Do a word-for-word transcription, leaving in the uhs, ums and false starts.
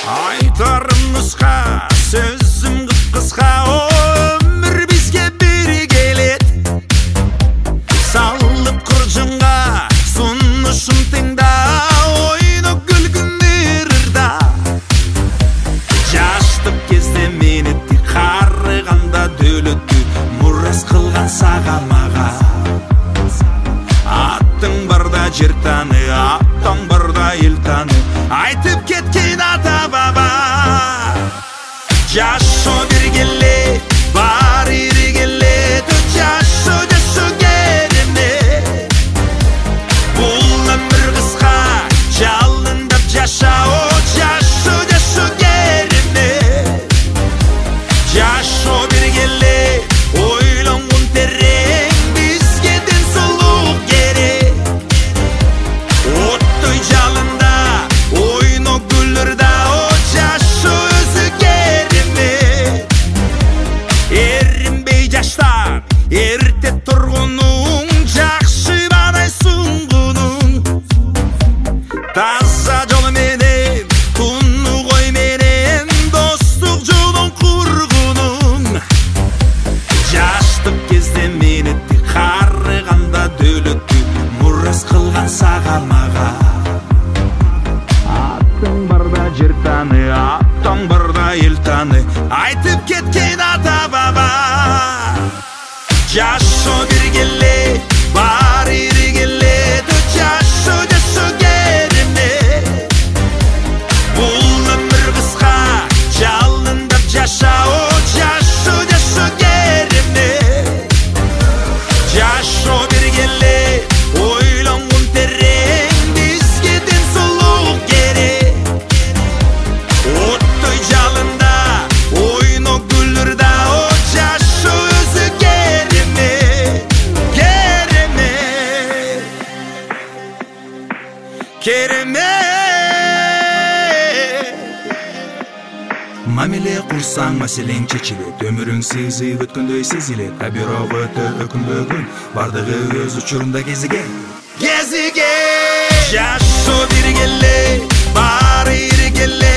Айтарым нұсқа, сөзім қып-қысқа, өмір бізге бері келет. Салып құржынға, сұнышын тыңда, ойны күлгіндерірда. Жаштық кезде мені тек қарығанда дөйлетті, мұрас қылған саған маға. Аттың барда жер таны, аттың барда ел таны, айтып кеткен ата баба. Жашо бергеле, бар иргеле, жашо жашо кереме. Бұл өмір қысқа, жалындап жаша, о жашо жашо кереме. Жашо бергеле, ойланғын терең, бізге денсаулық керек. Оттой жалында, ойны гүлірда, о жашо өзі кереме. Ерінбей жаштар, ерте тұрғының, жақшы банайсың құның. Таза жолы менен, күні ғой менен, достық жолын құрғының. Жаштық кезде мені тек қарығанда дөйлетті, мұрас қылған саған маға. Аттың барда жер таны, аттың барда ел таны, айтып кеткен ата баба. Жашо бергеле, бар иргеле, жашо жашо кереме. Бұл өмір қысқа, жалындап жаша, о жашо жашо кереме. Жашо бергеле, ойланғын терең, бізге денсаулық керек. Оттой жалында, ойны гүлірда, о жашо өзі кереме. Кереме, кереме. Мамиле құрсаң мәселең чечилет, өмірің сезіп өткендөй сезілет. Табироқ өтіп өкін бөгін, бардығы өз ұчырында кезіген. Кезіген! Жашо бергеле, бар иргеле,